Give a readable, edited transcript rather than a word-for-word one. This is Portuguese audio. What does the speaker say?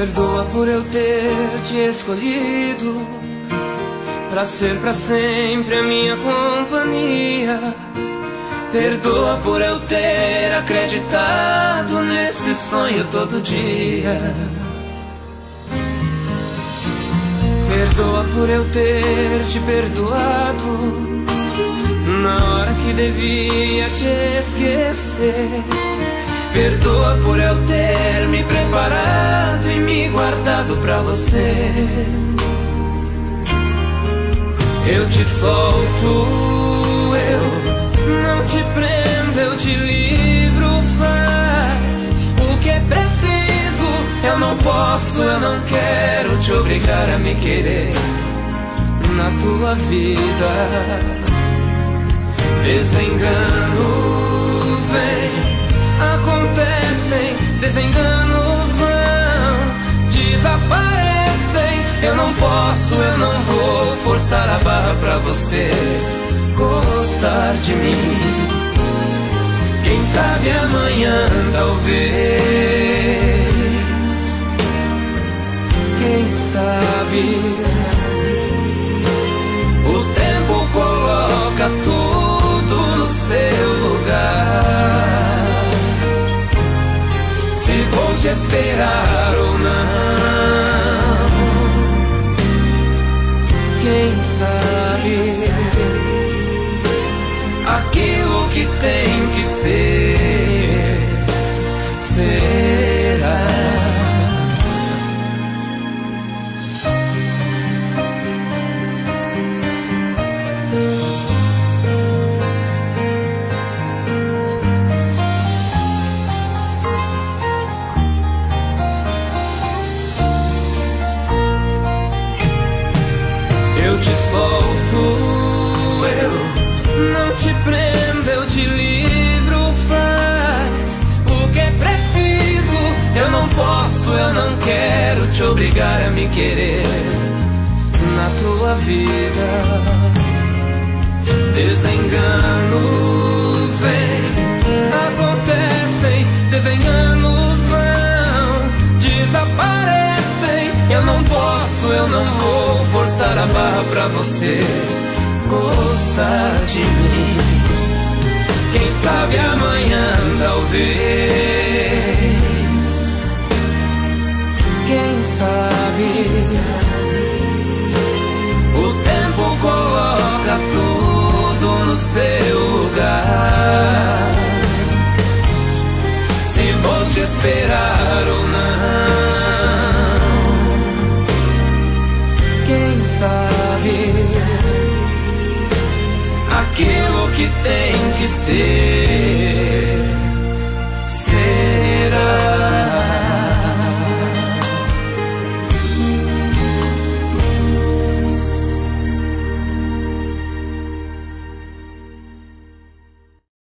Perdoa por eu ter te escolhido pra ser pra sempre a minha companhia. Perdoa por eu ter acreditado nesse sonho todo dia. Perdoa por eu ter te perdoado na hora que devia te esquecer. Perdoa por eu ter me preparado e me guardado pra você. Eu te solto, eu não te prendo, eu te livro. Faz o que é preciso. Eu não posso, eu não quero te obrigar a me querer na tua vida. Desenganos vêm, acontecem, desenganos vão, desaparecem. Eu não posso, eu não vou forçar a barra pra você gostar de mim. Quem sabe amanhã, talvez. Quem sabe? O tempo coloca tudo no seu lugar. Se vou te esperar ou não, quem sabe? Aquilo que tem que ser, será. Eu te solto, eu não te prendo, eu te livro. Faz o que é preciso. Eu não posso, eu não quero te obrigar a me querer na tua vida. Desenganos vêm, acontecem, desenganos vão, desaparecem. Eu não posso, eu não vou forçar a barra pra você gostar de mim. Quem sabe amanhã, talvez. Quem sabe? O tempo coloca tudo no seu lugar. Se vou te esperar ou não, quem sabe? Aquilo que tem que ser.